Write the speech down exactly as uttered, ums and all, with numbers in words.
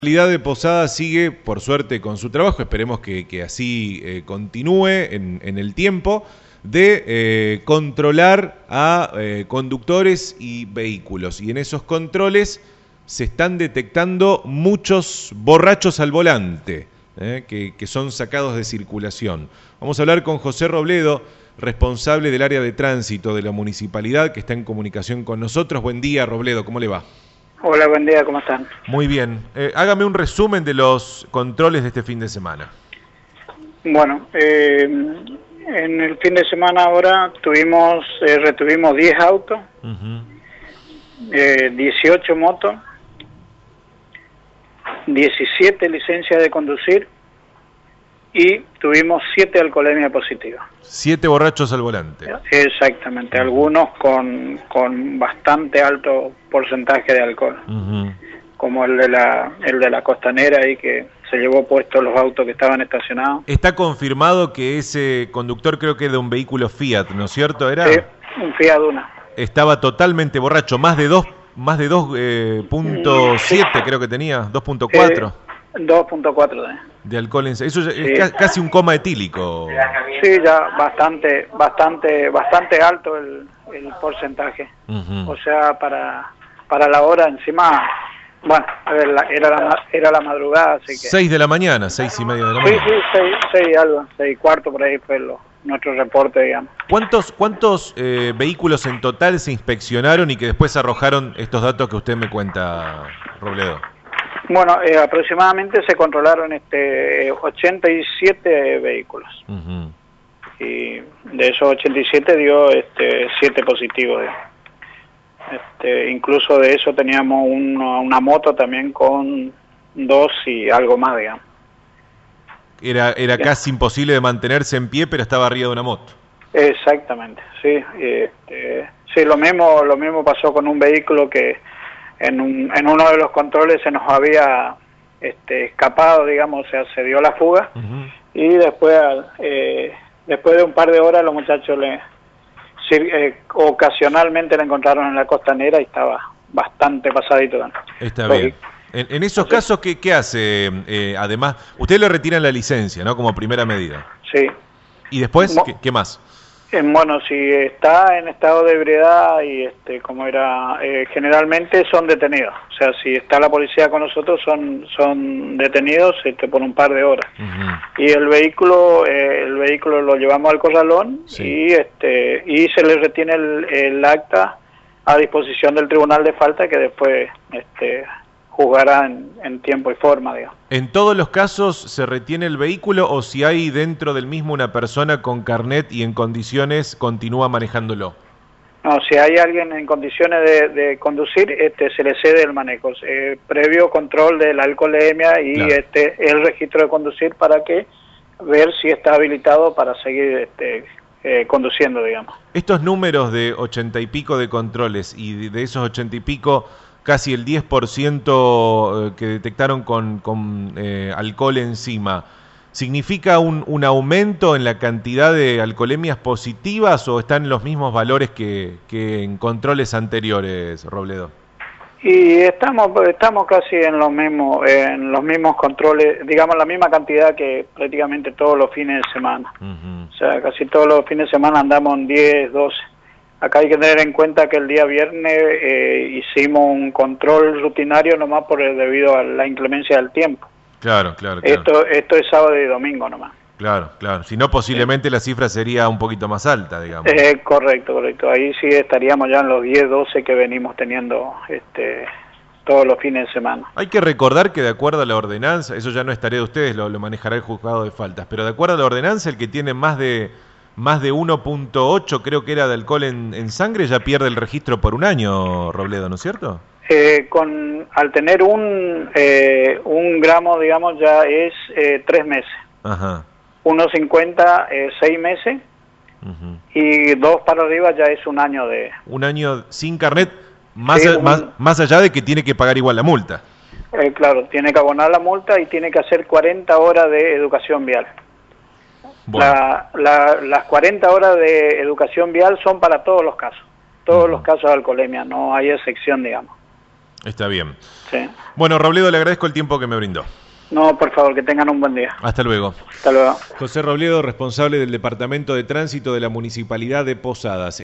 La Municipalidad de Posadas sigue, por suerte, con su trabajo, esperemos que, que así eh, continúe en, en el tiempo, de eh, controlar a eh, conductores y vehículos. Y en esos controles se están detectando muchos borrachos al volante, eh, que, que son sacados de circulación. Vamos a hablar con José Robledo, responsable del área de tránsito de la Municipalidad, que está en comunicación con nosotros. Buen día, Robledo, ¿cómo le va? Hola, buen día, ¿cómo están? Muy bien. Eh, hágame un resumen de los controles de este fin de semana. Bueno, eh, en el fin de semana ahora tuvimos, eh, retuvimos diez autos, uh-huh. eh, dieciocho motos, diecisiete licencias de conducir y tuvimos siete alcoholemia positivas. Siete borrachos al volante. Exactamente, uh-huh. Algunos con, con bastante alto porcentaje de alcohol, uh-huh. como el de la el de la costanera ahí que se llevó puestos los autos que estaban estacionados. Está confirmado que ese conductor, creo que de un vehículo Fiat, ¿no es cierto? ¿Era? Sí, un Fiat Duna. Estaba totalmente borracho, más de dos, más de dos eh, punto siete sí. Creo que tenía, dos punto cuatro. Eh, dos punto cuatro de... de alcohol en... Eso es sí. casi un coma etílico. Sí, ya bastante, bastante, bastante alto el, el porcentaje. Uh-huh. O sea, para para la hora encima, bueno, a ver, la, era la era la madrugada, así que... Seis de la mañana, seis y media de la sí, mañana. Sí, sí, seis, seis algo, seis cuarto por ahí fue lo, nuestro reporte, digamos. ¿Cuántos cuántos eh, vehículos en total se inspeccionaron y que después arrojaron estos datos que usted me cuenta, Robledo? Bueno, eh, aproximadamente se controlaron este ochenta y siete vehículos. Uh-huh. Y de esos ochenta y siete dio este siete positivos. Este, incluso de eso teníamos uno, una moto también con dos y algo más, digamos. Era era Bien. Casi imposible de mantenerse en pie, pero estaba arriba de una moto. Exactamente, sí. Este, sí, lo mismo lo mismo pasó con un vehículo que en un, en uno de los controles se nos había este, escapado, digamos, o sea, se dio la fuga, uh-huh. y después eh, después de un par de horas los muchachos le sí, eh, ocasionalmente la encontraron en la costanera y estaba bastante pasadito. ¿No? Está Entonces, bien. En, en esos sí. casos, ¿qué, qué hace? Eh, además, ustedes le retiran la licencia, ¿no? Como primera medida. Sí. ¿Y después Mo- ¿qué, qué más? Eh, bueno, si está en estado de ebriedad y este como era eh, generalmente son detenidos, o sea, si está la policía con nosotros son son detenidos este por un par de horas. Uh-huh. Y el vehículo eh, el vehículo lo llevamos al corralón, sí. y este y se le retiene el, el acta a disposición del tribunal de falta que después este juzgará en, en tiempo y forma, digamos. ¿En todos los casos se retiene el vehículo o si hay dentro del mismo una persona con carnet y en condiciones continúa manejándolo? No, si hay alguien en condiciones de, de conducir, este se le cede el manejo, eh, previo control de la alcoholemia y claro. este el registro de conducir para que ver si está habilitado para seguir este eh, conduciendo, digamos. Estos números de ochenta y pico de controles y de esos ochenta y pico casi el diez por ciento que detectaron con, con eh, alcohol encima, ¿significa un, un aumento en la cantidad de alcoholemias positivas o están en los mismos valores que, que en controles anteriores, Robledo? Y estamos estamos casi en los mismos en los mismos controles, digamos la misma cantidad que prácticamente todos los fines de semana. Uh-huh. O sea, casi todos los fines de semana andamos en diez, doce. Acá hay que tener en cuenta que el día viernes eh, hicimos un control rutinario nomás por el, debido a la inclemencia del tiempo. Claro, claro, claro. Esto, esto es sábado y domingo nomás. Claro, claro. Si no, posiblemente sí. La cifra sería un poquito más alta, digamos. Eh, correcto, correcto. Ahí sí estaríamos ya en los diez, doce que venimos teniendo este todos los fines de semana. Hay que recordar que de acuerdo a la ordenanza, eso ya no es tarea de ustedes, lo, lo manejará el juzgado de faltas, pero de acuerdo a la ordenanza, el que tiene más de... Más de uno punto ocho creo que era de alcohol en, en sangre, ya pierde el registro por un año, Robledo, ¿no es cierto? Eh, con al tener un eh, un gramo, digamos, ya es eh, tres meses. Ajá. uno cincuenta, eh, seis meses. Uh-huh. Y dos para arriba ya es un año de... Un año sin carnet, más, sí, a, un... más, más allá de que tiene que pagar igual la multa. Eh, claro, tiene que abonar la multa y tiene que hacer cuarenta horas de educación vial. Bueno. La, la, las cuarenta horas de educación vial son para todos los casos, todos uh-huh. los casos de alcoholemia, no hay excepción, digamos. Está bien. Sí. Bueno, Robledo, le agradezco el tiempo que me brindó. No, por favor, que tengan un buen día. Hasta luego. Hasta luego. José Robledo, responsable del Departamento de Tránsito de la Municipalidad de Posadas.